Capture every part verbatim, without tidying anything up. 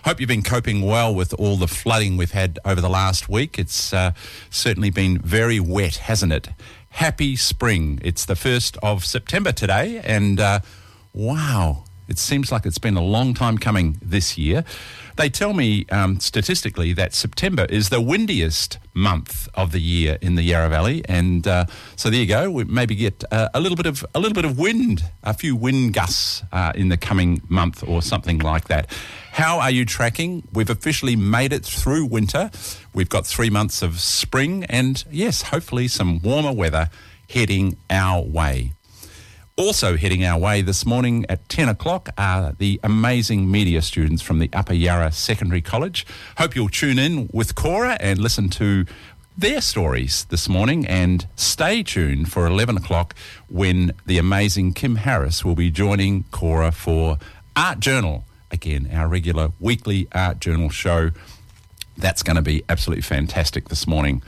Hope you've been coping well with all the flooding we've had over the last week. It's uh, certainly been very wet, hasn't it? Happy spring. It's the first of September today, and uh, wow, it seems like it's been a long time coming this year. They tell me um, statistically that September is the windiest month of the year in the Yarra Valley, and uh, so there you go. We maybe get uh, a little bit of a little bit of wind, a few wind gusts uh, in the coming month or something like that. How are you tracking? We've officially made it through winter. We've got three months of spring, and yes, hopefully some warmer weather heading our way. Also heading our way this morning at ten o'clock are the amazing media students from the Upper Yarra Secondary College. Hope you'll tune in with Cora and listen to their stories this morning, and stay tuned for eleven o'clock when the amazing Kim Harris will be joining Cora for Art Journal. Again, our regular weekly Art Journal show. That's going to be absolutely fantastic this morning.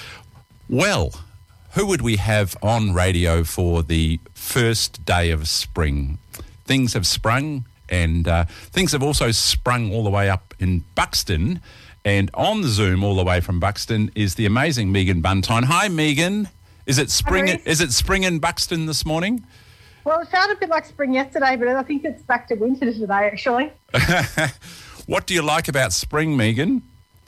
Well, who would we have on radio for the first day of spring? Things have sprung, and uh, things have also sprung all the way up in Buxton. And on Zoom all the way from Buxton is the amazing Megan Buntine. Hi, Megan. Is it spring? Hi. Is it spring in Buxton this morning? Well, it felt a bit like spring yesterday, but I think it's back to winter today, actually. What do you like about spring, Megan?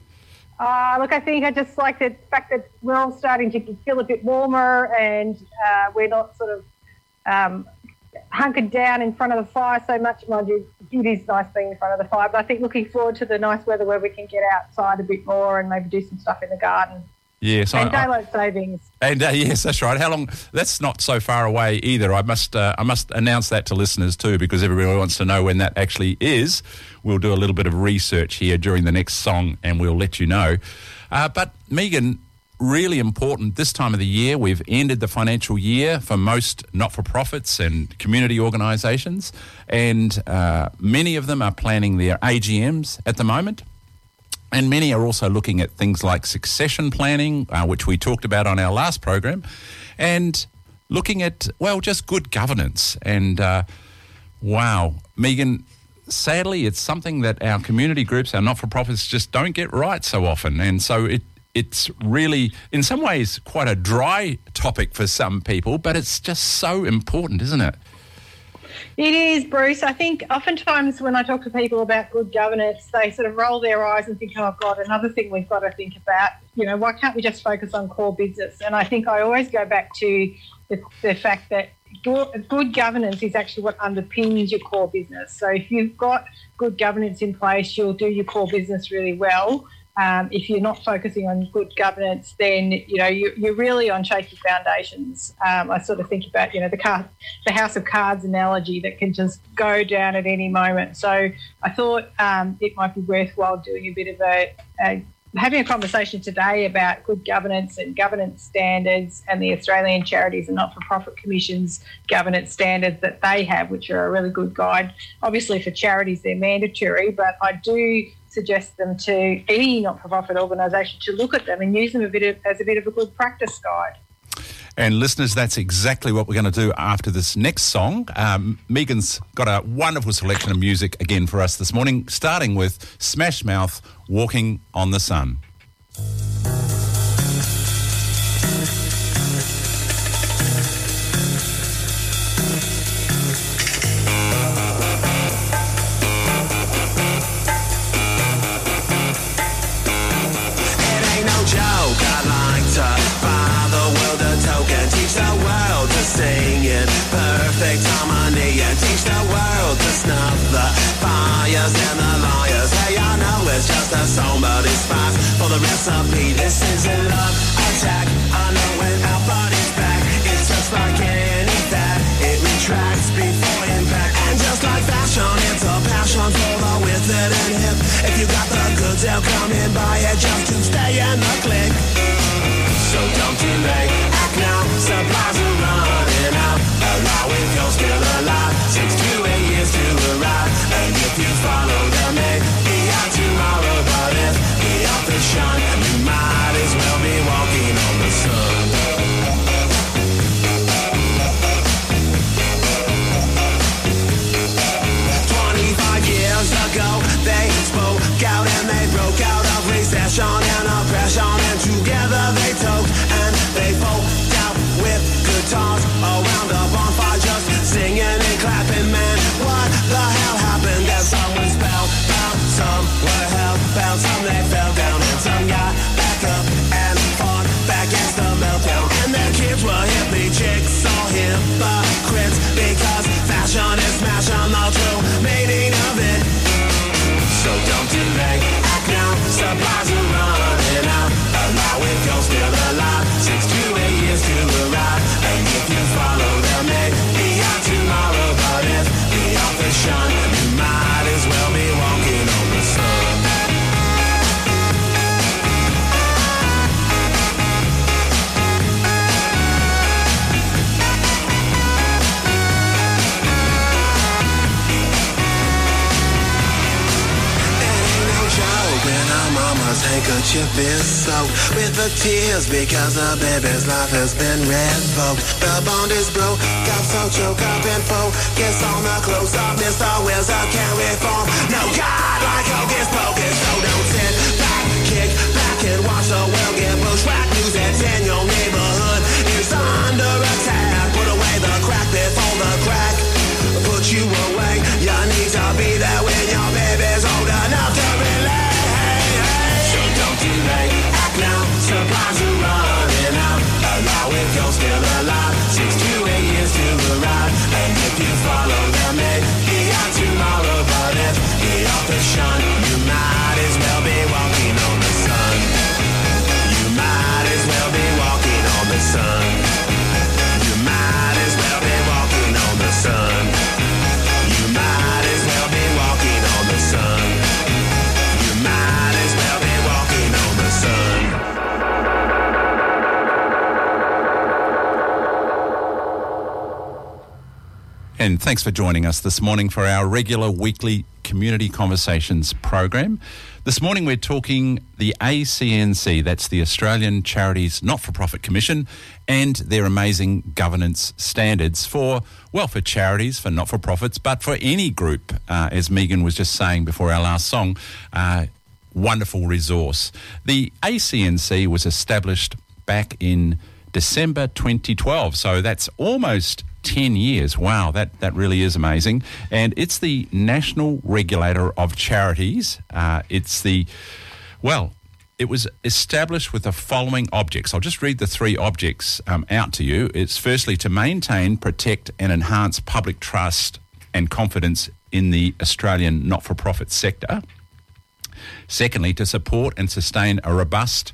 Uh, look, I think I just like the fact that we're all starting to feel a bit warmer, and uh, we're not sort of um, hunkered down in front of the fire so much. Mind you, it is nice being in front of the fire, but I think looking forward to the nice weather where we can get outside a bit more and maybe do some stuff in the garden. Yes, and I, daylight I, savings. And uh, yes, that's right. How long? That's not so far away either. I must uh, I must announce that to listeners too, because everybody wants to know when that actually is. We'll do a little bit of research here during the next song, and we'll let you know. Uh, but Megan, really important this time of the year. We've ended the financial year for most not-for-profits and community organisations, and uh, many of them are planning their A G Ms at the moment. And many are also looking at things like succession planning, uh, which we talked about on our last program, and looking at, well, just good governance. And, uh, wow, Megan, sadly, it's something that our community groups, our not-for-profits, just don't get right so often. And so it it's really, in some ways, quite a dry topic for some people, but it's just so important, isn't it? It is, Bruce. I think oftentimes when I talk to people about good governance, they sort of roll their eyes and think, oh, God, another thing we've got to think about. You know, why can't we just focus on core business? And I think I always go back to the, the fact that good, good governance is actually what underpins your core business. So if you've got good governance in place, you'll do your core business really well. Um, if you're not focusing on good governance, then, you know, you, you're really on shaky foundations. Um, I sort of think about, you know, the car, the house of cards analogy that can just go down at any moment. So I thought um, it might be worthwhile doing a bit of a, a having a conversation today about good governance and governance standards, and the Australian Charities and Not-for-Profit Commission's governance standards that they have, which are a really good guide. Obviously for charities they're mandatory, but I do suggest them to any not-for-profit organisation to look at them and use them a bit of, as a bit of a good practice guide. And listeners, that's exactly what we're going to do after this next song. Um, Megan's got a wonderful selection of music again for us this morning, starting with Smash Mouth, Walking on the Sun. Sing in perfect harmony and teach the world to snuff the fires and the liars. Hey, I know it's just a song, but it's fast for the recipe. This is a love attack. I know when our body's back, it's just like any that it retracts before impact. And just like fashion, it's a passion for the withered and hip. If you got the goods, they'll come in buy it just to stay in the click. So don't delay, act now, supplies are running out. Allow if you're still alive, six to eight years to arrive. And if you follow the man, be out tomorrow. But if the authors shine, you might as well be walking on the sun. Twenty-five years ago, they spoke mama's handkerchief is soaked with the tears because the baby's life has been revoked. The bond is broke, got so choke up and focus on the close-up. Mister Wilson can't reform. No God like hocus pocus, so don't sit back, kick back and watch the world get bushwhacked. News that's in your neighborhood is under attack. Put away the crack before the crack put you away. You need to be there when your baby's old enough to relate. So don't delay, act now. Supplies are running out. Allow if you're still alive. Six to eight years to arrive. And if you follow the man, be out tomorrow. But if he off the shun, you might as well be walking on the sun. You might as well be walking on the sun. You might as well be walking on the sun. You might as well be walking on the sun. You might as well be walking on the sun. And thanks for joining us this morning for our regular weekly Community Conversations program. This morning we're talking the A C N C, that's the Australian Charities Not-for-Profit Commission, and their amazing governance standards for, well, for charities, for not-for-profits, but for any group, uh, as Megan was just saying before our last song, uh, wonderful resource. The A C N C was established back in December twenty twelve, so that's almost ten years. Wow, that, that really is amazing. And it's the National Regulator of Charities. Uh, it's the, well, it was established with the following objects. I'll just read the three objects um, out to you. It's firstly to maintain, protect and enhance public trust and confidence in the Australian not-for-profit sector. Secondly, to support and sustain a robust,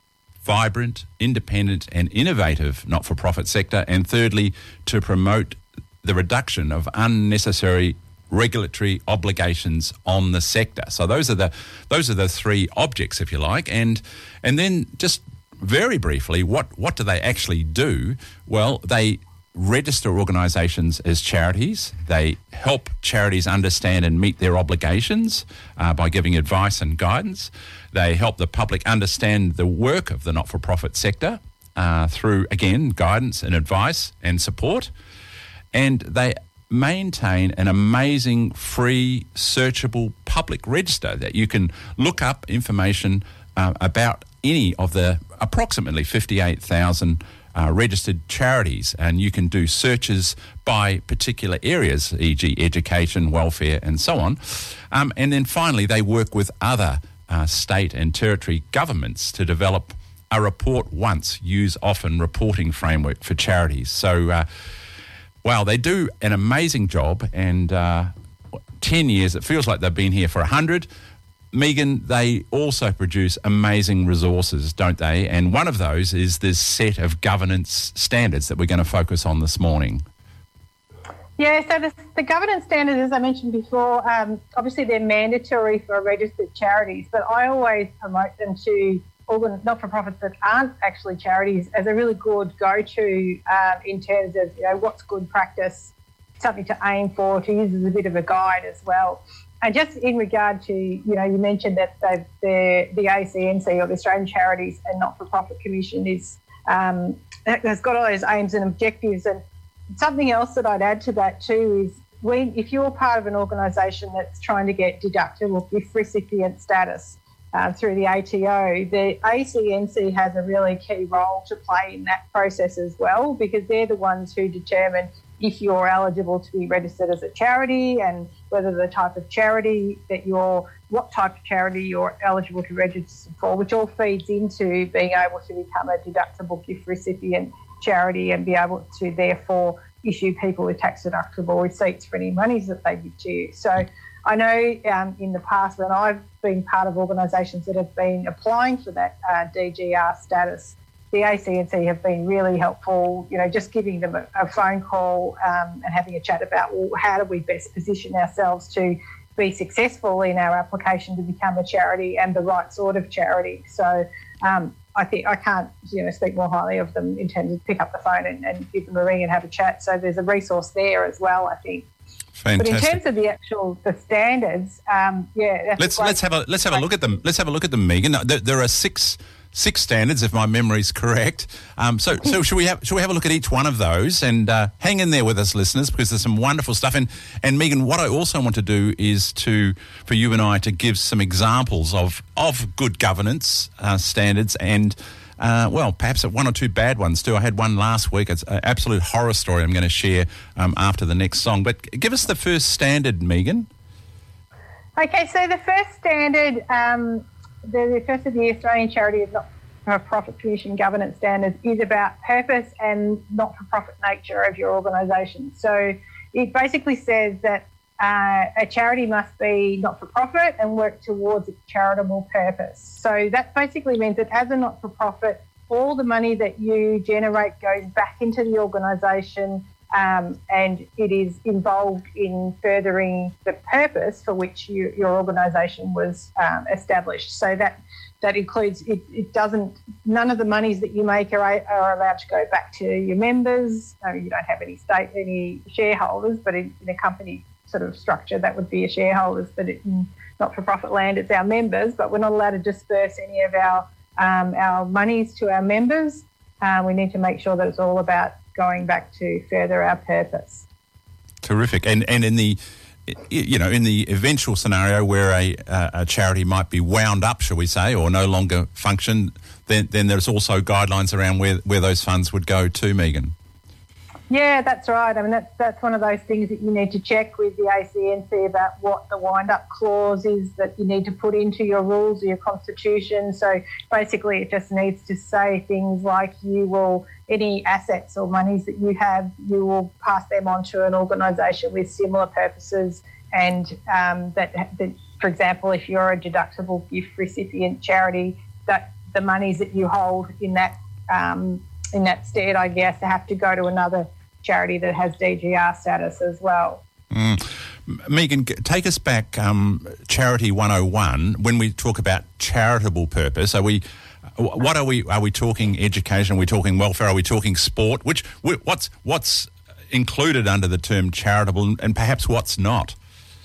vibrant, independent and innovative not-for-profit sector. And thirdly, to promote the reduction of unnecessary regulatory obligations on the sector. So those are the those are the three objects, if you like. And and then just very briefly, what, what do they actually do? Well, they register organisations as charities. They help charities understand and meet their obligations uh, by giving advice and guidance. They help the public understand the work of the not-for-profit sector uh, through, again, guidance and advice and support. And they maintain an amazing, free, searchable public register that you can look up information uh, about any of the approximately fifty-eight thousand Uh, registered charities, and you can do searches by particular areas, for example education, welfare and so on. Um, and then finally, they work with other uh, state and territory governments to develop a report once, use often reporting framework for charities. So, uh, wow, they do an amazing job, and uh, ten years, it feels like they've been here for one hundred. Megan, they also produce amazing resources, don't they? And one of those is this set of governance standards that we're going to focus on this morning. Yeah, so the, the governance standards, as I mentioned before, um, obviously they're mandatory for registered charities, but I always promote them to organ- not-for-profits that aren't actually charities as a really good go-to um, in terms of, you know, what's good practice, something to aim for, to use as a bit of a guide as well. And just in regard to, you know, you mentioned that the, the, the A C N C, or the Australian Charities and Not-for-Profit Commission, is um, has got all those aims and objectives. And something else that I'd add to that too is, when, if you're part of an organisation that's trying to get deductible gift recipient status uh, through the A T O, the A C N C has a really key role to play in that process as well, because they're the ones who determine if you're eligible to be registered as a charity, and whether the type of charity that you're, what type of charity you're eligible to register for, which all feeds into being able to become a deductible gift recipient charity and be able to therefore issue people with tax deductible receipts for any monies that they give to you. So I know um, in the past, when I've been part of organisations that have been applying for that uh, D G R status, the A C N C have been really helpful, you know, just giving them a, a phone call um, and having a chat about, well, how do we best position ourselves to be successful in our application to become a charity, and the right sort of charity. So um, I think I can't, you know, speak more highly of them in terms of pick up the phone and, and give them a ring and have a chat. So there's a resource there as well, I think. Fantastic. But in terms of the actual the standards, um, yeah, that's let's a great, let's have a let's have a look at them. Let's have a look at them, Megan. There, there are six six standards, if my memory's correct. Um, so so should we have should we have a look at each one of those and uh, hang in there with us, listeners, because there's some wonderful stuff. And and Megan, what I also want to do is to for you and I to give some examples of of good governance uh, standards and. Uh, well, perhaps one or two bad ones too. I had one last week. It's an absolute horror story I'm going to share um, after the next song. But give us the first standard, Megan. Okay, so the first standard, um, the, the first of the Australian Charity of Not-for-Profit Commission governance standards is about purpose and not-for-profit nature of your organisation. So it basically says that Uh, a charity must be not-for-profit and work towards a charitable purpose. So that basically means that as a not-for-profit, all the money that you generate goes back into the organisation um, and it is involved in furthering the purpose for which you, your organisation was um, established. So that that includes, it, it doesn't, none of the monies that you make are, are allowed to go back to your members. No, you don't have any state, any shareholders, but in, in a company sort of structure that would be your shareholders, but in not-for-profit land it's our members, but we're not allowed to disperse any of our um, our monies to our members. Uh, we need to make sure that it's all about going back to further our purpose. Terrific. And and in the you know in the eventual scenario where a a charity might be wound up, shall we say, or no longer function, then then there's also guidelines around where where those funds would go to, Megan. Yeah, that's right. I mean, that's, that's one of those things that you need to check with the A C N C about what the wind-up clause is that you need to put into your rules or your constitution. So basically it just needs to say things like you will, any assets or monies that you have, you will pass them on to an organisation with similar purposes and um, that, that, for example, if you're a deductible gift recipient charity, that the monies that you hold in that um, in that stead, I guess, have to go to another charity that has D G R status as well. Mm. Megan, take us back, um, Charity one oh one, when we talk about charitable purpose, are we, what are we, are we talking education, are we talking welfare, are we talking sport? Which, what's, what's included under the term charitable and perhaps what's not?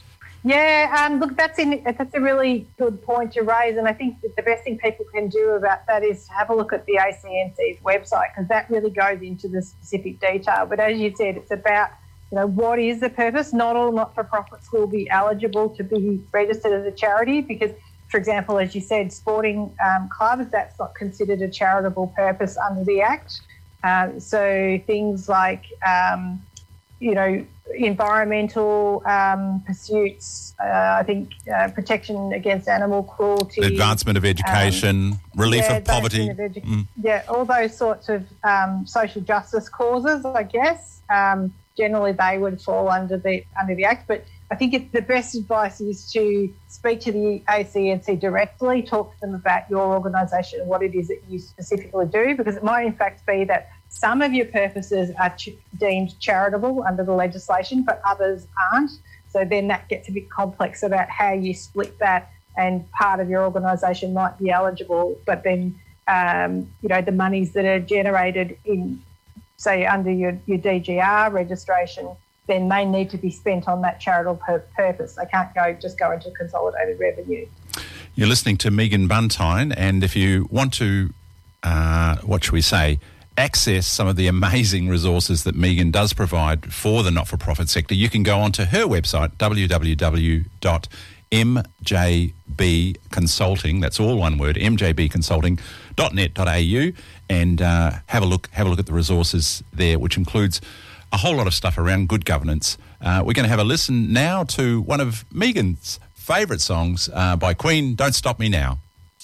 Yeah, um, look, that's in, that's a really good point to raise, and I think that the best thing people can do about that is to have a look at the A C N C's website because that really goes into the specific detail. But as you said, it's about, you know, what is the purpose? Not all not-for-profits will be eligible to be registered as a charity because, for example, as you said, sporting um, clubs, that's not considered a charitable purpose under the Act. Uh, so things like, um, you know, environmental um, pursuits, uh, I think uh, protection against animal cruelty. Advancement of education, um, relief yeah, of poverty. Of edu- mm. Yeah, all those sorts of um, social justice causes, I guess. Um, generally they would fall under the under the Act, but I think it, the best advice is to speak to the A C N C directly, talk to them about your organisation and what it is that you specifically do, because it might in fact be that some of your purposes are ch- deemed charitable under the legislation, but others aren't. So then that gets a bit complex about how you split that, and part of your organisation might be eligible, but then, um, you know, the monies that are generated in, say, under your, your D G R registration, then they need to be spent on that charitable pur- purpose. They can't go just go into consolidated revenue. You're listening to Megan Buntine, and if you want to, uh, what should we say, access some of the amazing resources that Megan does provide for the not-for-profit sector, you can go onto her website, w w w dot m j b consulting, that's all one word, m j b consulting dot net dot a u, and uh, have a look have a look at the resources there, which includes a whole lot of stuff around good governance. Uh, we're going to have a listen now to one of Megan's favourite songs uh, by Queen, Don't Stop Me Now.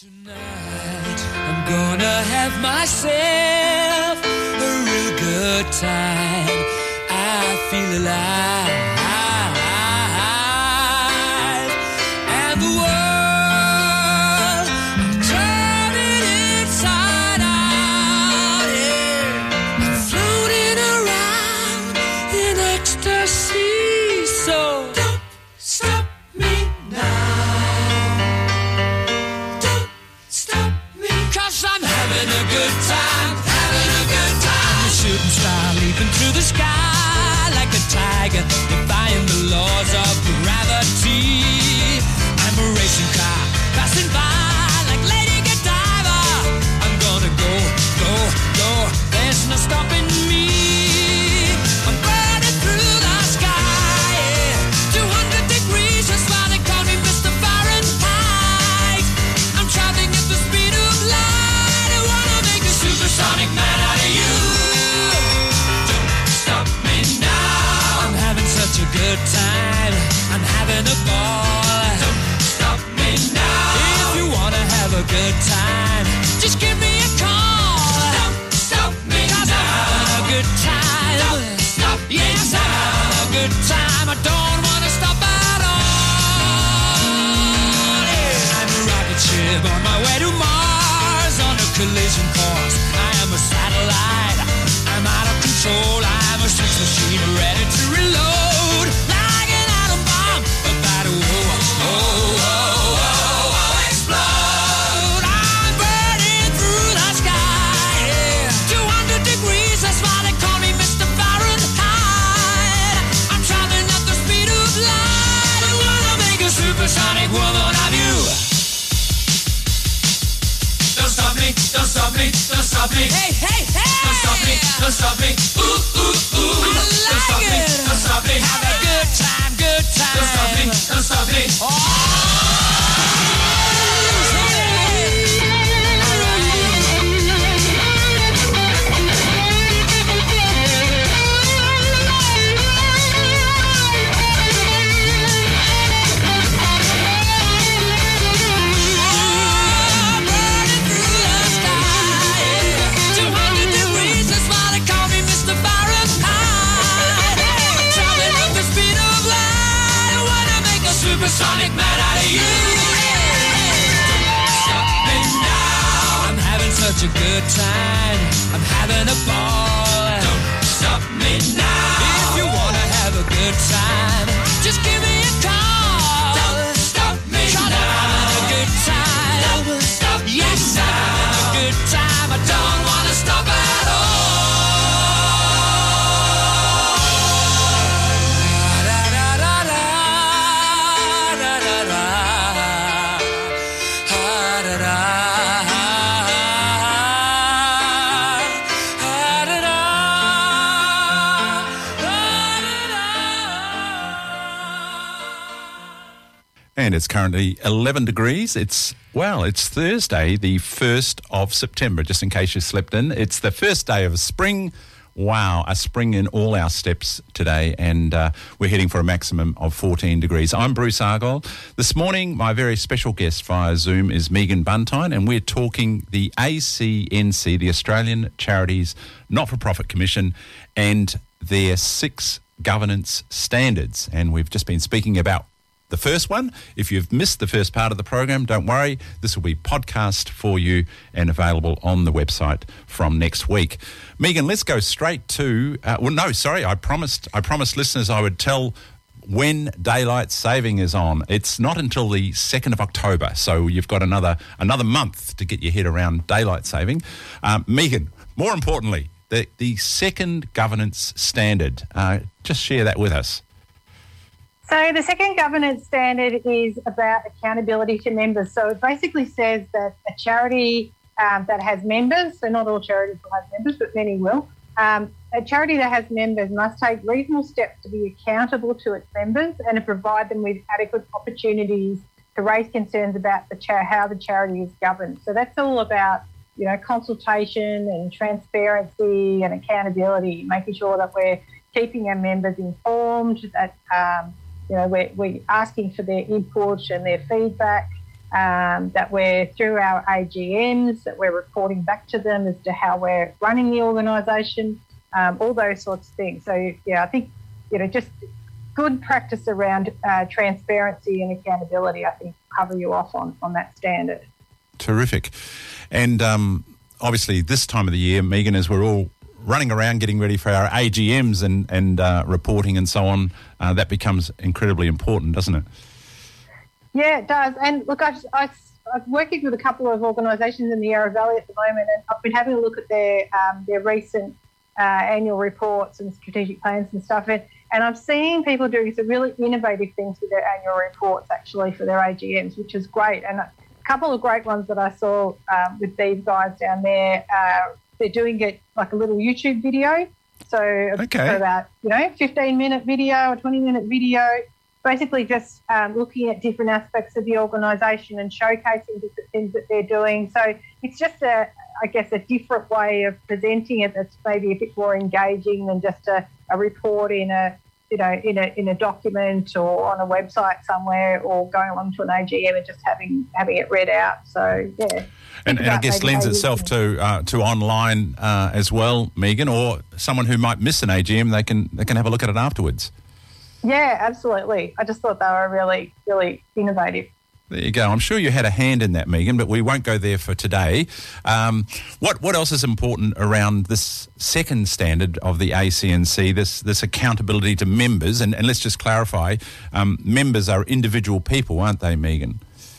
Tonight I'm gonna have myself a real good time. I feel alive, and the world I'm turning inside out, yeah. I'm floating around in ecstasy, so don't stop me now. Don't stop me, 'cause I'm having a good time, having a good time. I'm a shooting star leaping through the sky like a tiger. If I have a good time, just give me a call. Don't stop me now. I'm having a good time. Don't stop me yes, now. I'm having a good time. I don't want to stop at all. Yeah. I'm a rocket ship on my way to Mars on a collision course. I am a satellite. I'm out of control. I'm a sex machine ready to reload. Like an atom bomb about to oh, oh, oh, oh, oh, explode. I'm burning through the sky. Yeah. two hundred degrees, that's why they call me Mister Fahrenheit. I'm traveling at the speed of light. I wanna make a supersonic woman of you. Don't stop me, don't stop me, don't stop me. Hey, hey, hey! Don't stop me, don't stop me. Ooh, ooh, ooh. I like don't stop it. me, don't stop me. Have a good time, good time. Don't stop me, don't stop me. Oh! Sonic man out of you. Stop me now. I'm having such a good time. I'm having a ball. Don't stop me now. If you wanna have a good time, just give me a call. Don't stop me now. I'm having a good time. Don't stop yes, me now. I'm having a good time. I don't wanna stop at all. And it's currently eleven degrees. It's, well, it's Thursday, the first of September, just in case you slept in. It's the first day of spring. Wow, a spring in all our steps today, and uh, we're heading for a maximum of fourteen degrees. I'm Bruce Argyle. This morning, my very special guest via Zoom is Megan Buntine, and we're talking the A C N C, the Australian Charities Not-for-Profit Commission, and their six governance standards. And we've just been speaking about the first one. If you've missed the first part of the program, don't worry. This will be podcast for you and available on the website from next week. Megan, let's go straight to, uh, well, no, sorry, I promised, I promised listeners I would tell when daylight saving is on. It's not until the second of October, so you've got another another month to get your head around daylight saving. Um, Megan, more importantly, the, the second governance standard, uh, just share that with us. So the second governance standard is about accountability to members. So it basically says that a charity um, that has members, so not all charities will have members, but many will, um, a charity that has members must take reasonable steps to be accountable to its members and to provide them with adequate opportunities to raise concerns about the cha- how the charity is governed. So that's all about, you know, consultation and transparency and accountability, making sure that we're keeping our members informed, that um, You know, we're, we're asking for their input and their feedback, um, that we're, through our A G Ms, that we're reporting back to them as to how we're running the organisation, um, all those sorts of things. So, yeah, I think, you know, just good practice around uh, transparency and accountability, I think, cover you off on, on that standard. Terrific. And um, obviously this time of the year, Megan, as we're all running around getting ready for our A G Ms and, and uh, reporting and so on, uh, that becomes incredibly important, doesn't it? Yeah, it does. And look, I, I, I'm working with a couple of organisations in the Yarra Valley at the moment, and I've been having a look at their um, their recent uh, annual reports and strategic plans and stuff, and, and I've seen people doing some really innovative things with their annual reports actually for their A G Ms, which is great. And a couple of great ones that I saw um, with these guys down there, uh, they're doing it like a little YouTube video. So okay. about, you know, fifteen minute video or twenty minute video, basically just um, looking at different aspects of the organisation and showcasing different things that they're doing. So it's just a, I guess, a different way of presenting it that's maybe a bit more engaging than just a, a report in a you know, in a in a document or on a website somewhere, or going along to an A G M and just having having it read out. So yeah, and, and I guess lends itself to uh, to online uh, as well, Megan, or someone who might miss an A G M, they can they can have a look at it afterwards. Yeah, absolutely. I just thought they were really really innovative. There you go. I'm sure you had a hand in that, Megan, but we won't go there for today. Um, what what else is important around this second standard of the A C N C, this this accountability to members? And, and let's just clarify, um, members are individual people, aren't they, Megan?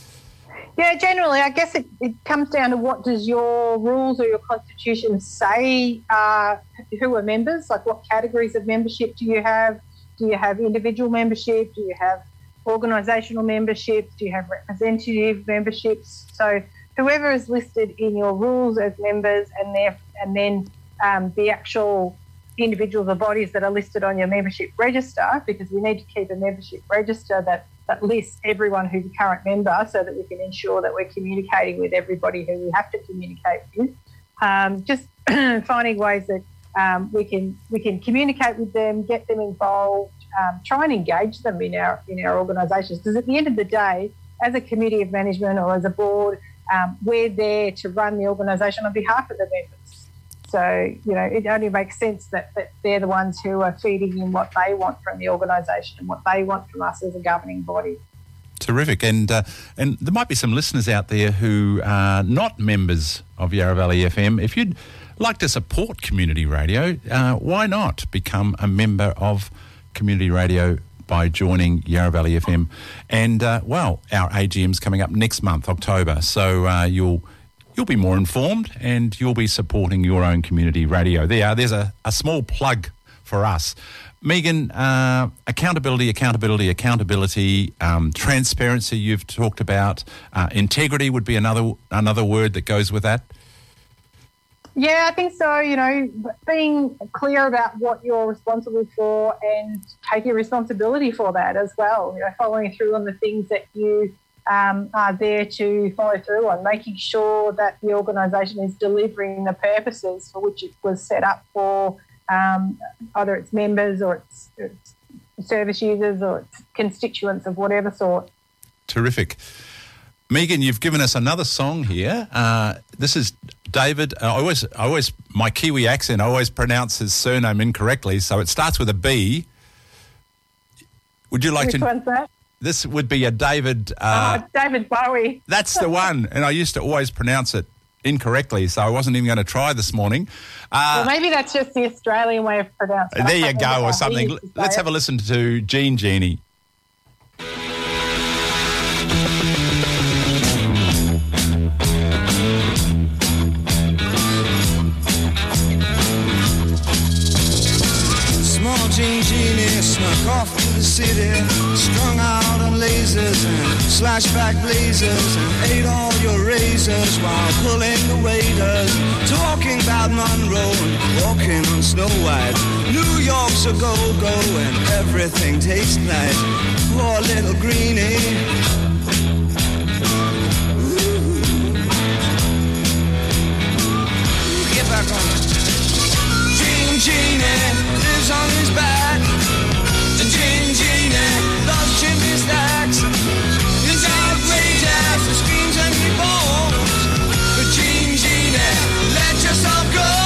Yeah, generally, I guess it, it comes down to what does your rules or your constitution say uh, who are members? Like, what categories of membership do you have? Do you have individual membership? Do you have organisational memberships? Do you have representative memberships? So whoever is listed in your rules as members, and their, and then um, the actual individuals or bodies that are listed on your membership register, because we need to keep a membership register that, that lists everyone who's a current member, so that we can ensure that we're communicating with everybody who we have to communicate with. Um, just finding ways that um, we can we can communicate with them, get them involved. Um, try and engage them in our in our organisations, because at the end of the day, as a committee of management or as a board, um, we're there to run the organisation on behalf of the members. So, you know, it only makes sense that, that they're the ones who are feeding in what they want from the organisation and what they want from us as a governing body. Terrific. And uh, and there might be some listeners out there who are not members of Yarra Valley F M. If you'd like to support community radio, uh, why not become a member of Community Radio by joining Yarra Valley F M? And uh, well, our A G M's coming up next month, October, so uh, you'll you'll be more informed and you'll be supporting your own community radio. There, there's a, a small plug for us. Megan, uh, accountability, accountability, accountability, um, transparency. You've talked about uh, integrity would be another another word that goes with that. Yeah, I think so. You know, being clear about what you're responsible for and taking responsibility for that as well. You know, following through on the things that you um, are there to follow through on, making sure that the organisation is delivering the purposes for which it was set up for, um, either its members or its, its service users or its constituents of whatever sort. Terrific. Megan, you've given us another song here. Uh, this is David. Uh, I always, I always, my Kiwi accent, I always pronounce his surname incorrectly. So it starts with a B. Would you like Which to? Which one's that? This would be a David. Uh, oh, David Bowie. That's the one. And I used to always pronounce it incorrectly, so I wasn't even going to try this morning. Uh, well, maybe that's just the Australian way of pronouncing it. There you go, or something. Let's have a listen to Gene Genie. Gene Genie snuck off to the city, strung out on lasers and slashback blazers, and ate all your razors while pulling the waiters, talking about Monroe and walking on Snow White. New York's a go-go and everything tastes nice. Poor little greenie. Ooh. Get back on it. Gene Genie lives on his back. The Gene Genie loves chimney stacks. It's outrageous, it screams and he bones. But Gene Genie, let yourself go.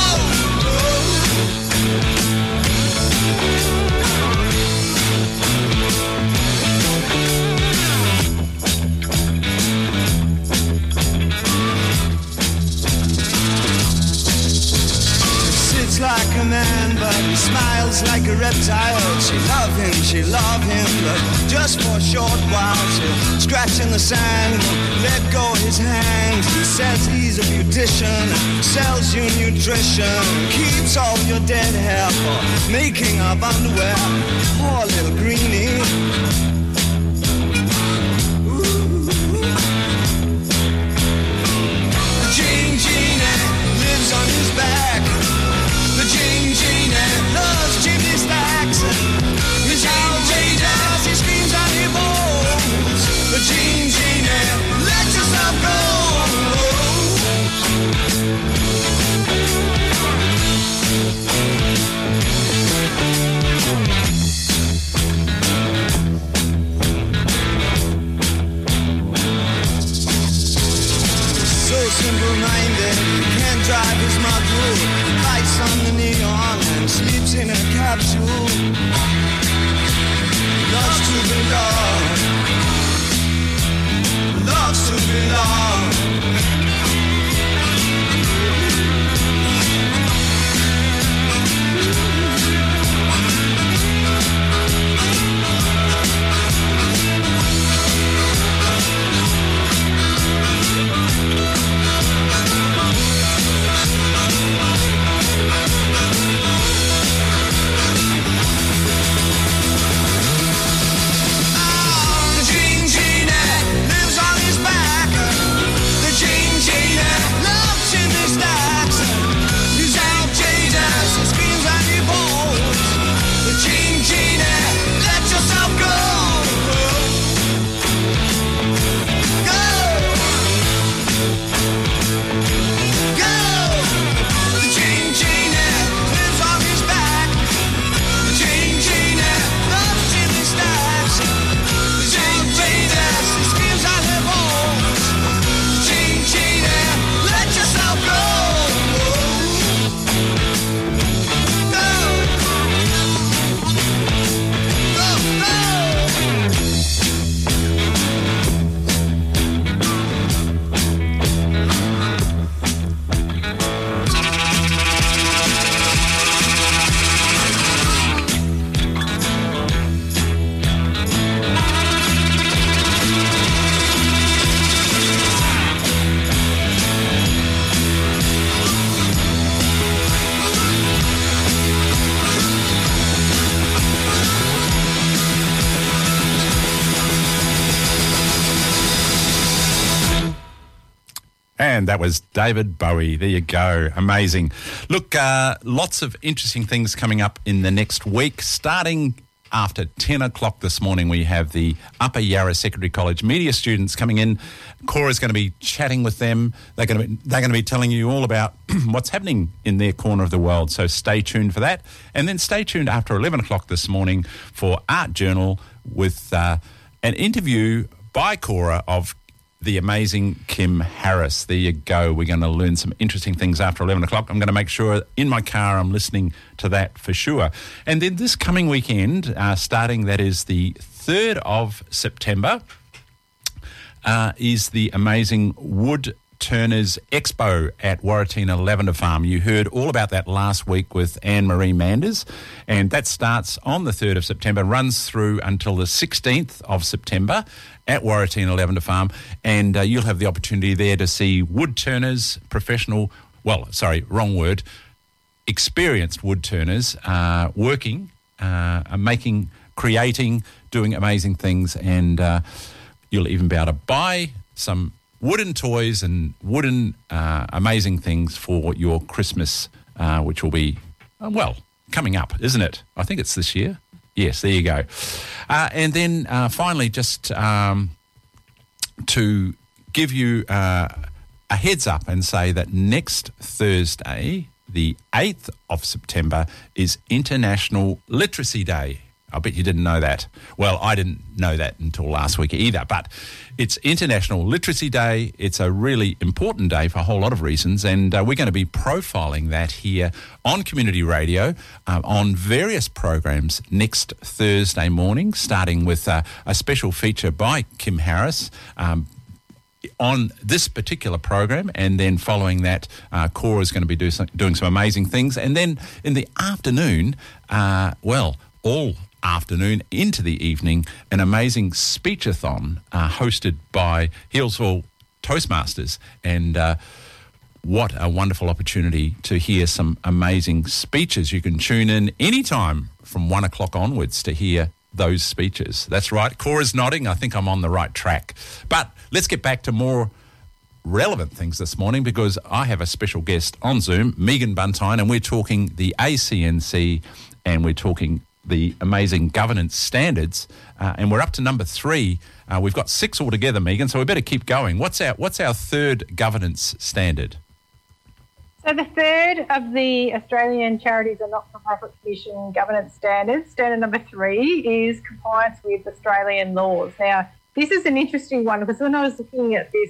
Like a man, but he smiles like a reptile. She love him, she love him, but just for a short while. She'll scratch in the sand, won't let go his hand. He says he's a beautician, sells you nutrition, keeps all your dead hair for making up underwear. Poor little greenie. Ooh. Gene Genie lives on his back. The Gene Genie loves chimney stacks. He's outrageous, he screams and he moans. The Gene Genie, let yourself go. simple-minded, he can't drive his model, lights on the neon and sleeps in a capsule. Loves to belong, loves to belong. And that was David Bowie. There you go. Amazing. Look, uh, lots of interesting things coming up in the next week. Starting after ten o'clock this morning, we have the Upper Yarra Secondary College media students coming in. Cora's going to be chatting with them. They're going to be, they're going to be telling you all about what's happening in their corner of the world. So stay tuned for that. And then stay tuned after eleven o'clock this morning for Art Journal with uh, an interview by Cora of the amazing Kim Harris. There you go. We're going to learn some interesting things after eleven o'clock. I'm going to make sure in my car I'm listening to that for sure. And then this coming weekend, uh, starting that is the third of September, uh, is the amazing Wood Turners Expo at Warratina Lavender Farm. You heard all about that last week with Anne-Marie Manders, and that starts on the third of September, runs through until the sixteenth of September at Warratina Lavender Farm, and uh, you'll have the opportunity there to see wood turners, professional, well, sorry, wrong word, experienced wood turners uh, working, uh, making, creating, doing amazing things, and uh, you'll even be able to buy some wooden toys and wooden uh, amazing things for your Christmas, uh, which will be, uh, well, coming up, isn't it? I think it's this year. Yes, there you go. Uh, and then uh, finally, just um, to give you uh, a heads up and say that next Thursday, the eighth of September, is International Literacy Day. I bet you didn't know that. Well, I didn't know that until last week either, but it's International Literacy Day. It's a really important day for a whole lot of reasons, and uh, we're going to be profiling that here on Community Radio uh, on various programs next Thursday morning, starting with uh, a special feature by Kim Harris um, on this particular program, and then following that, uh, Cora is going to be do some, doing some amazing things. And then in the afternoon, uh, well, all afternoon into the evening, an amazing speechathon uh, hosted by Healesville Toastmasters, and uh, what a wonderful opportunity to hear some amazing speeches. You can tune in anytime from one o'clock onwards to hear those speeches. That's right. Cora's nodding. I think I'm on the right track. But let's get back to more relevant things this morning, because I have a special guest on Zoom, Megan Buntine, and we're talking the A C N C, and we're talking the amazing governance standards, uh, and we're up to number three. Uh, we've got six altogether, Megan, so we better keep going. What's our what's our third governance standard? So the third of the Australian Charities and Not-for-Profit Commission governance standards, standard number three, is compliance with Australian laws. Now, this is an interesting one, because when I was looking at this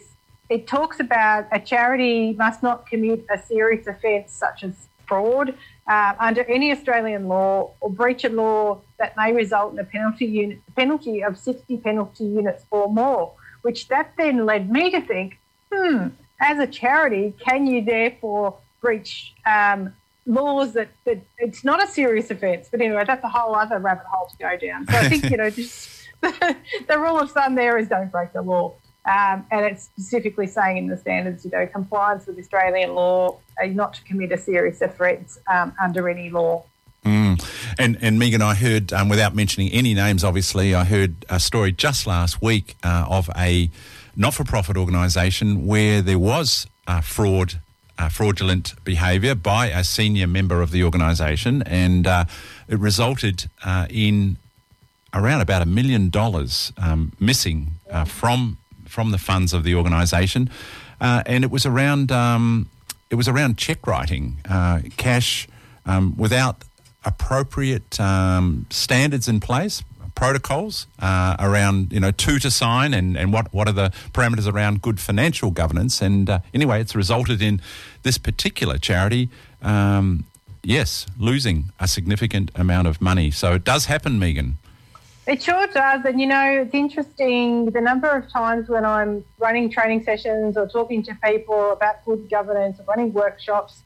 it talks about a charity must not commit a serious offence such as fraud uh, under any Australian law or breach a law that may result in a penalty unit, penalty of sixty penalty units or more, which that then led me to think, hmm, as a charity, can you therefore breach um, laws that, that it's not a serious offence? But anyway, that's a whole other rabbit hole to go down. So I think, you know, just the, the rule of thumb there is don't break the law. Um, and it's specifically saying in the standards, you know, compliance with Australian law, uh, not to commit a serious offence um, under any law. Mm. And, and Megan, I heard, um, without mentioning any names, obviously, I heard a story just last week uh, of a not-for-profit organisation where there was uh, fraud, uh, fraudulent behaviour by a senior member of the organisation, and uh, it resulted uh, in around about a million dollars um, missing uh, from from the funds of the organisation, uh, and it was around um, it was around cheque writing, uh, cash um, without appropriate um, standards in place, protocols uh, around, you know, two to sign, and, and what, what are the parameters around good financial governance. And uh, anyway, it's resulted in this particular charity, um, yes, losing a significant amount of money. So it does happen, Megan. It sure does. And, you know, it's interesting the number of times when I'm running training sessions or talking to people about good governance or running workshops,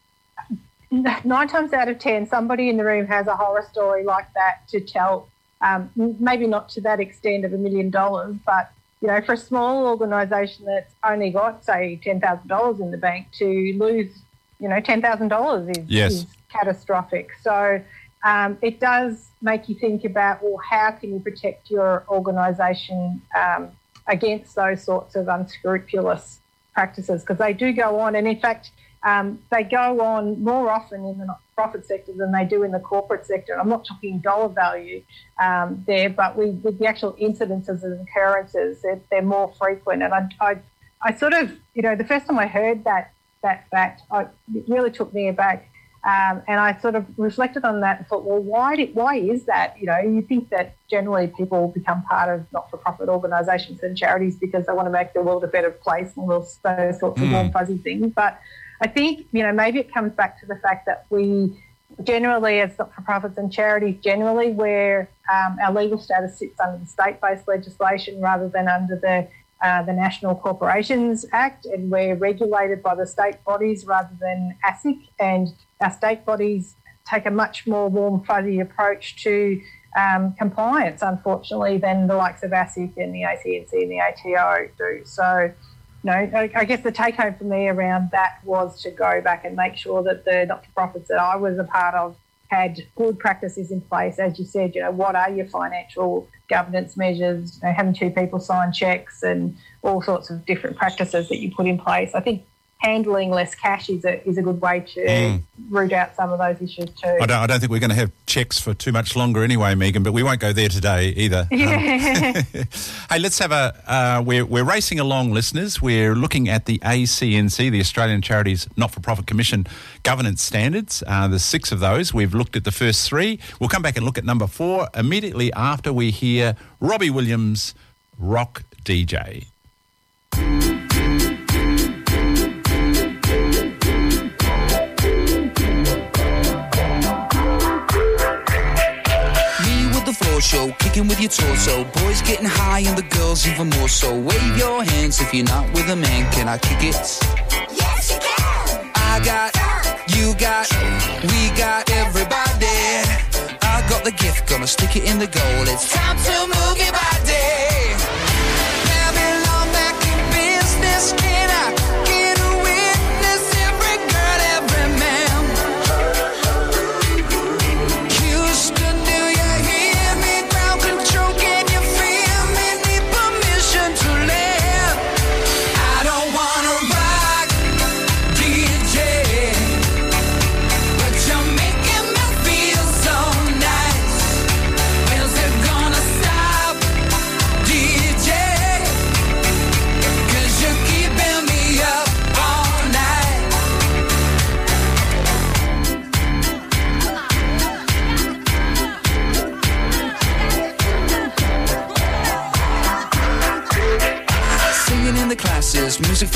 nine times out of ten, somebody in the room has a horror story like that to tell, um, maybe not to that extent of a million dollars, but, you know, for a small organisation that's only got, say, ten thousand dollars in the bank, to lose, you know, ten thousand dollars is, yes. is catastrophic. So um, it does make you think about, well, how can you protect your organisation um, against those sorts of unscrupulous practices? Because they do go on, and in fact, um, they go on more often in the not-for-profit sector than they do in the corporate sector. I'm not talking dollar value um, there, but we, with the actual incidences and occurrences, they're, they're more frequent. And I, I, I sort of, you know, the first time I heard that that fact, I, it really took me aback. Um, and I sort of reflected on that and thought, well, why did, why is that? You know, you think that generally people become part of not-for-profit organisations and charities because they want to make the world a better place and all those sorts of mm. warm, fuzzy things. But I think, you know, maybe it comes back to the fact that we generally, as not-for-profits and charities generally, where um, our legal status sits under the state-based legislation rather than under the Uh, the National Corporations Act, and we're regulated by the state bodies rather than ASIC, and our state bodies take a much more warm, fuzzy approach to um, compliance, unfortunately, than the likes of ASIC and the A C N C and the A T O do. So, you know, I, I guess the take-home for me around that was to go back and make sure that the not-for-profits that I was a part of had good practices in place. As you said, you know, what are your financial governance measures, you know, having two people sign checks and all sorts of different practices that you put in place. I think handling less cash is a is a good way to mm. root out some of those issues too. I don't, I don't think we're going to have checks for too much longer anyway, Megan, but we won't go there today either. Yeah. Um, hey, let's have a, uh, we're, we're racing along, listeners. We're looking at the A C N C, the Australian Charities Not-for-Profit Commission governance standards. Uh, there's six of those. We've looked at the first three. We'll come back and look at number four immediately after we hear Robbie Williams, Rock D J. Floor show, kicking with your torso. Boys getting high and the girls even more so. Wave your hands if you're not with a man. Can I kick it? Yes, you can. I got, you got, we got everybody. I got the gift, gonna stick it in the goal. It's time to move your body. Babylon back in business. Can I get a witness? Every girl, every man. Houston, do you hear me? Ground control, can you feel me? Need permission to live. I don't wanna rock D J, but you're making me feel so nice. Where's it gonna stop, D J? 'Cause you're keeping me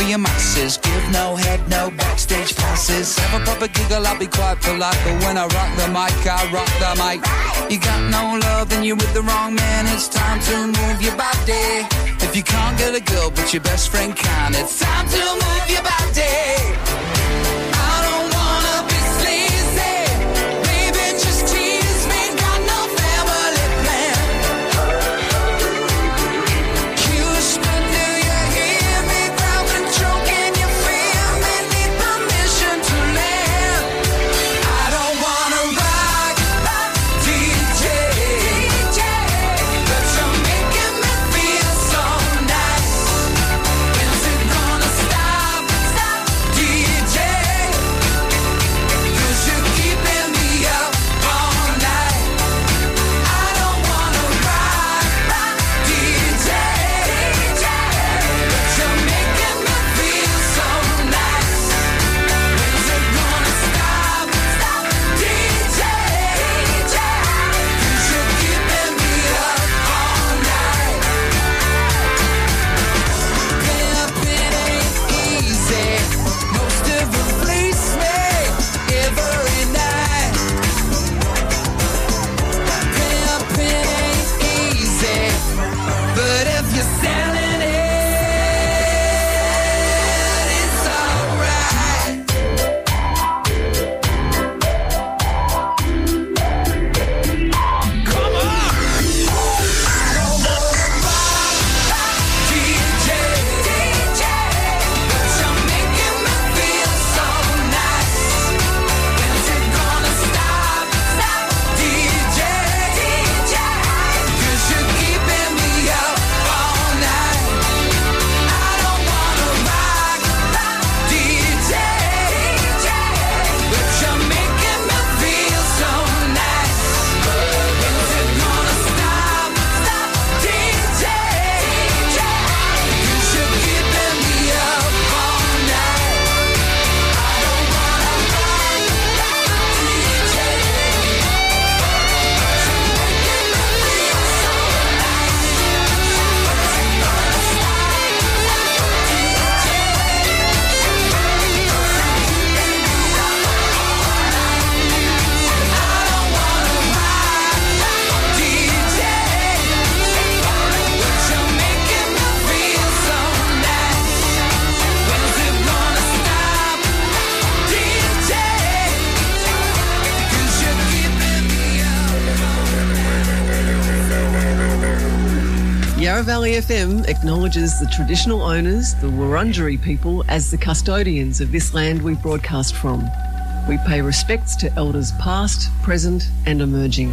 your masses. Give no head, no backstage passes. Have a proper giggle, I'll be quite polite, but when I rock the mic, I rock the mic. You got no love, then you're with the wrong man. It's time to move your body. If you can't get a girl, but your best friend can, it's time to move your body. I don't wanna be sleazy. Baby, just tease me. Got no family plan. Houston, do you hear me? Ground control, can you feel me? Need permission to land. I don't wanna rock, rock, D J, D J, but you're making me feel so nice. When's it gonna stop, stop, D J? 'Cause you're keeping me up all night. I don't wanna rock, rock, D J, D J, but you're making me feel so nice. When's it gonna stop, stop, D J, D J? 'Cause you're keeping me up all night. Pimping ain't easy. Most of them fleece me every night. Pimping ain't easy, but if you're selling it, it's alright. Come on! D J, D J, but you're making me feel so nice. When's it gonna stop, stop, D J, D J? 'Cause you're keeping me up all night. I don't wanna rock, rock, D J, D J, but you're making me feel so nice. When's it gonna stop, stop, D J, D J? 'Cause you're keeping me up all night. I don't wanna rock, rock, D J, but you're making me feel so nice. When's it gonna stop, stop, D J? 'Cause you're keeping me up all night. I don't wanna rock, rock, D J, but you're making me feel so nice. When's it gonna stop, D J? 'Cause you're keeping me Yarra Valley F M acknowledges the traditional owners, the Wurundjeri people, as the custodians of this land we broadcast from. We pay respects to elders past, present and emerging.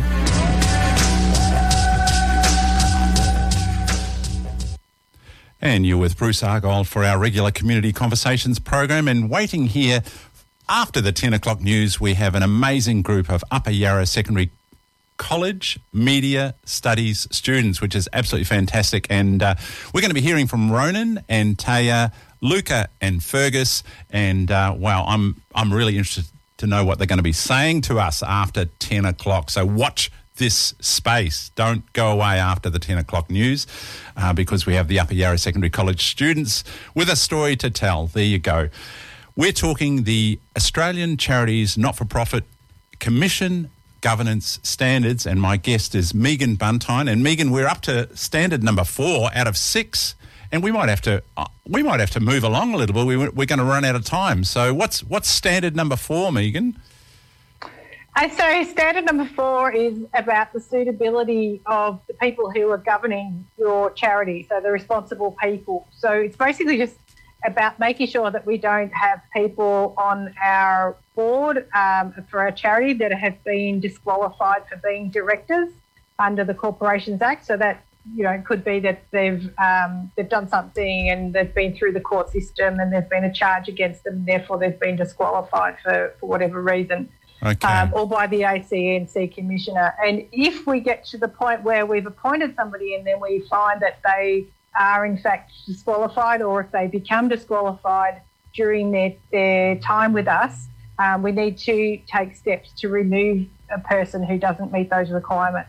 And you're with Bruce Argyle for our regular Community Conversations program. And waiting here after the ten o'clock news, we have an amazing group of Upper Yarra Secondary College Media Studies students, which is absolutely fantastic. And uh, we're going to be hearing from Ronan and Taya, Luca and Fergus. And uh, wow, I'm I'm really interested to know what they're going to be saying to us after ten o'clock. So watch this space. Don't go away after the ten o'clock news uh, because we have the Upper Yarra Secondary College students with a story to tell. There you go. We're talking the Australian Charities Not-for-Profit Commission Governance Standards, and my guest is Megan Buntine. And Megan, we're up to standard number four out of six, and we might have to uh, we might have to move along a little bit. We, we're going to run out of time. So what's what's standard number four, Megan? Uh, so standard number four is about the suitability of the people who are governing your charity, so the responsible people. So it's basically just about making sure that we don't have people on our board um, for our charity that have been disqualified for being directors under the Corporations Act. So that, you know, it could be that they've um, they've done something and they've been through the court system and there's been a charge against them, therefore they've been disqualified for, for whatever reason. Okay. Um, or by the A C N C Commissioner. And if we get to the point where we've appointed somebody and then we find that they are in fact disqualified, or if they become disqualified during their, their time with us, um, we need to take steps to remove a person who doesn't meet those requirements.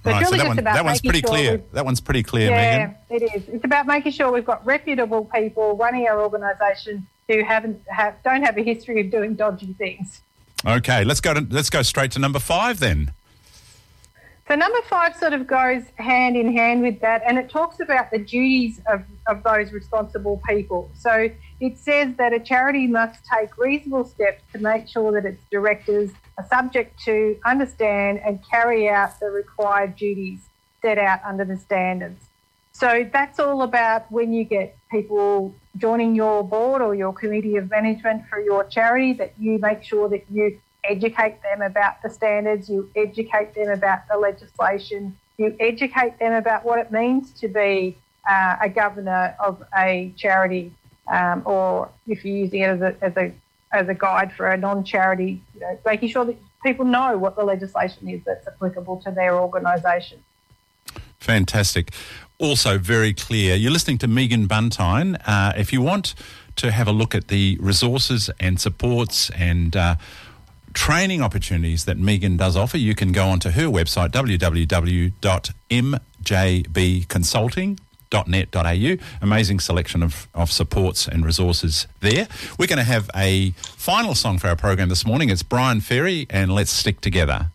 So Right, it's so really that, just one, about that one's making pretty sure clear. we've- That one's pretty clear, Yeah, Megan. it is. It's about making sure we've got reputable people running our organisation who haven't have don't have a history of doing dodgy things. Okay, let's go to let's go straight to number five then. So number five sort of goes hand in hand with that, and it talks about the duties of, of those responsible people. So it says that a charity must take reasonable steps to make sure that its directors are subject to understand and carry out the required duties set out under the standards. So that's all about when you get people joining your board or your committee of management for your charity, that you make sure that you educate them about the standards, you educate them about the legislation, you educate them about what it means to be uh, a governor of a charity, um, or if you're using it as a, as a as a guide for a non-charity, you know, making sure that people know what the legislation is that's applicable to their organisation. Fantastic. Also very clear. You're listening to Megan Buntine. Uh, if you want to have a look at the resources and supports and uh, training opportunities that Megan does offer, you can go onto her website, w w w dot m j b consulting dot net dot a u. Amazing selection of, of supports and resources there. We're going to have a final song for our program this morning. It's Brian Ferry and Let's Stick Together.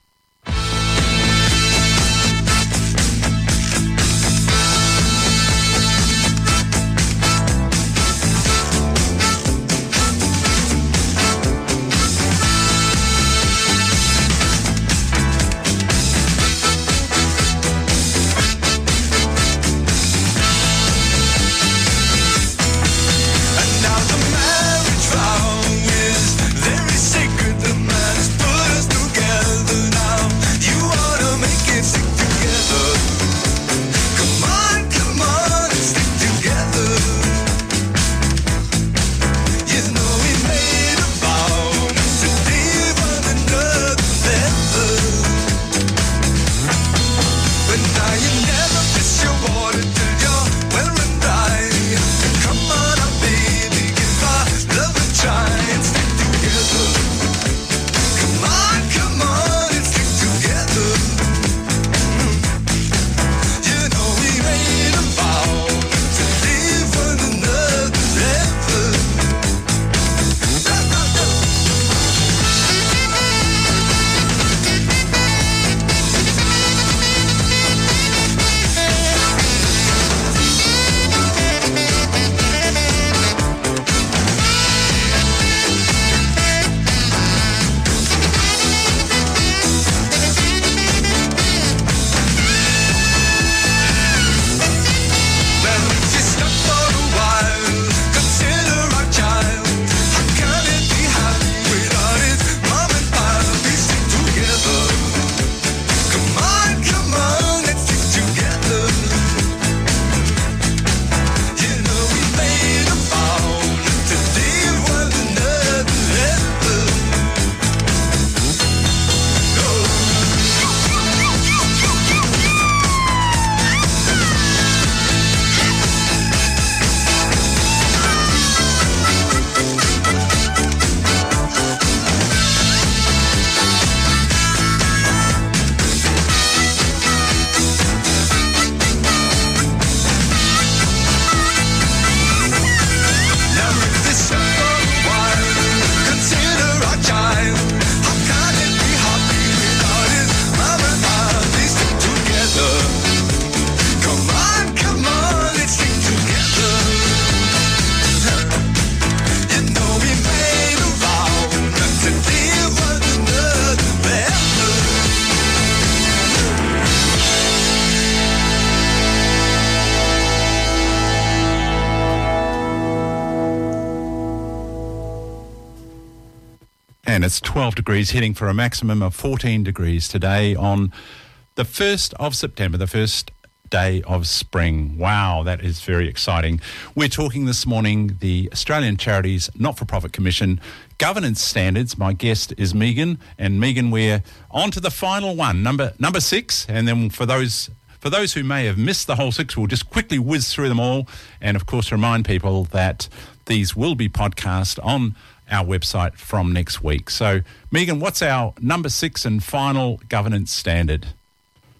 And now the marriage vow is very sacred. The man has put us together now. You ought to make it stick together. Come on, come on, and stick together. You know we made a vow not to leave one another ever. But now you never miss your water till you're well and dry. Come on up, baby, give our love a try and stick together. Come on, come on and stick together. You know we made a vow not to leave one another ever. Well, if you stop for a while, consider our child. How can it be happy without its mom and pop? We stick together. Come on, come on, let's stick together. You know we made a vow not to leave one another ever. Now if this stop for a while, consider our child. How can it be happy without his mom and pop? We stick together. Come on, come on, let's stick together. You know we made a vow not to leave one another ever. And it's twelve degrees, heading for a maximum of fourteen degrees today on the first of September, the first day of spring. Wow, that is very exciting. We're talking this morning the Australian Charities Not-for-Profit Commission governance standards. My guest is Megan, and Megan, we're on to the final one, number number six, and then for those For those who may have missed the whole six, we'll just quickly whiz through them all and, of course, remind people that these will be podcast on our website from next week. So, Megan, what's our number six and final governance standard?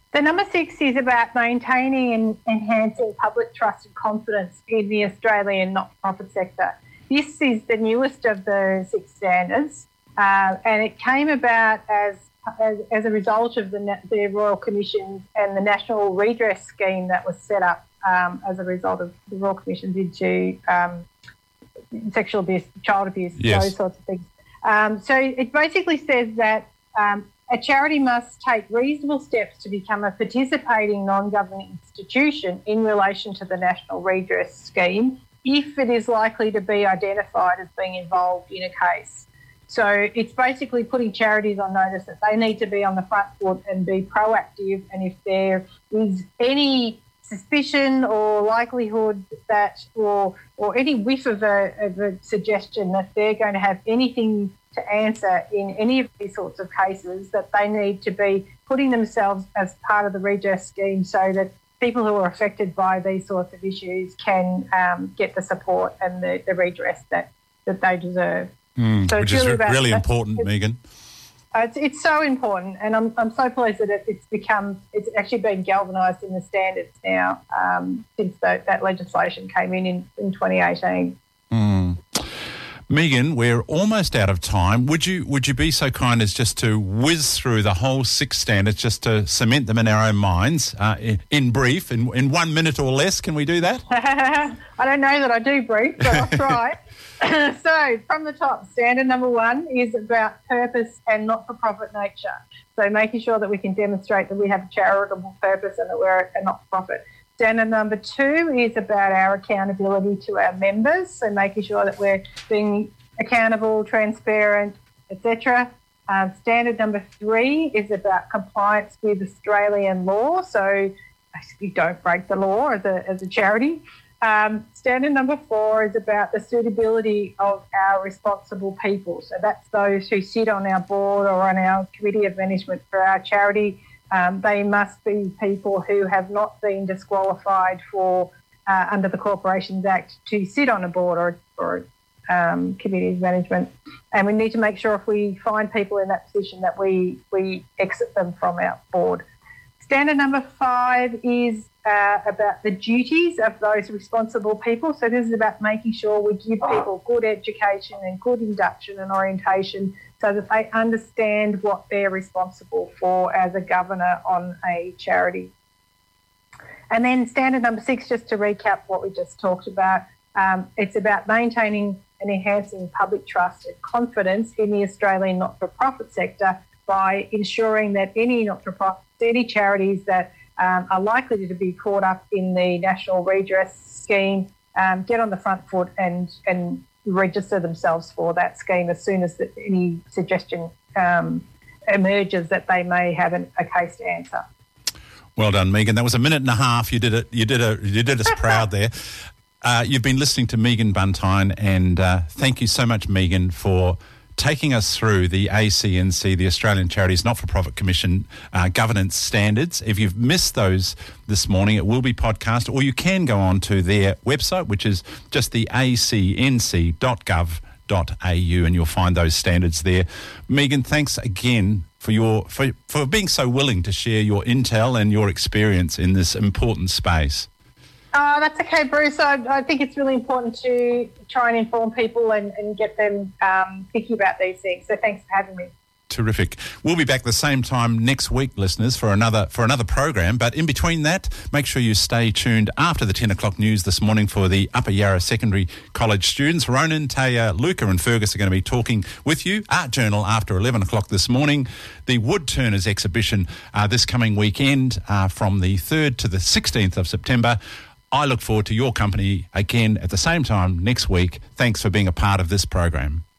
The number six is about maintaining and enhancing public trust and confidence in the Australian not-for-profit sector. This is the newest of the six standards, uh, and it came about as, as as a result of the, Na- the Royal Commissions and the National Redress Scheme that was set up um, as a result of the Royal Commissions into um, sexual abuse, child abuse, Yes. those sorts of things. Um, so it basically says that um, a charity must take reasonable steps to become a participating non-government institution in relation to the National Redress Scheme if it is likely to be identified as being involved in a case. So it's basically putting charities on notice that they need to be on the front foot and be proactive, and if there is any suspicion or likelihood that or or any whiff of a, of a suggestion that they're going to have anything to answer in any of these sorts of cases, that they need to be putting themselves as part of the redress scheme so that people who are affected by these sorts of issues can um, get the support and the, the redress that, that they deserve. Mm, So which it's is really re- about- really that's- important, it's- Megan. Uh, it's, it's so important, and I'm I'm so pleased that it, it's become it's actually been galvanised in the standards now um, since the, that legislation came in in, in twenty eighteen. Mm. Megan, we're almost out of time. Would you would you be so kind as just to whiz through the whole six standards, just to cement them in our own minds, uh, in, in brief, in, in one minute or less? Can we do that? I don't know that I do brief, but I'll try. So from the top, standard number one is about purpose and not-for-profit nature. So making sure that we can demonstrate that we have a charitable purpose and that we're a not-for-profit. Standard number two is about our accountability to our members, so making sure that we're being accountable, transparent, et cetera. Um, standard number three is about compliance with Australian law, so basically don't break the law as a, as a charity. Um, standard number four is about the suitability of our responsible people. So that's those who sit on our board or on our committee of management for our charity. Um, they must be people who have not been disqualified for uh, under the Corporations Act to sit on a board or, or um, committee of management. And we need to make sure if we find people in that position that we, we exit them from our board. Standard number five is uh, about the duties of those responsible people. So this is about making sure we give people good education and good induction and orientation so that they understand what they're responsible for as a governor on a charity. And then standard number six, just to recap what we just talked about, um, it's about maintaining and enhancing public trust and confidence in the Australian not-for-profit sector by ensuring that any not-for-profit, any charities that um, are likely to be caught up in the National Redress Scheme um, get on the front foot and, and register themselves for that scheme as soon as the, any suggestion um, emerges that they may have an, a case to answer. Well done, Megan. That was a minute and a half. You did it. You did it. You did us proud there. Uh, you've been listening to Megan Buntine, and uh, thank you so much, Megan, for taking us through the A C N C, the Australian Charities Not-for-Profit Commission uh, governance standards. If you've missed those this morning, it will be podcast, or you can go on to their website, which is just the a c n c dot gov dot a u, and you'll find those standards there. Megan, thanks again for your for, for being so willing to share your intel and your experience in this important space. Oh, that's okay, Bruce. I, I think it's really important to try and inform people and, and get them um, thinking about these things. So thanks for having me. Terrific. We'll be back the same time next week, listeners, for another for another program. But in between that, make sure you stay tuned after the ten o'clock news this morning for the Upper Yarra Secondary College students. Ronan, Taya, Luca and Fergus are going to be talking with you. Art Journal after eleven o'clock this morning. The Woodturners exhibition uh, this coming weekend uh, from the third to the sixteenth of September. I look forward to your company again at the same time next week. Thanks for being a part of this program.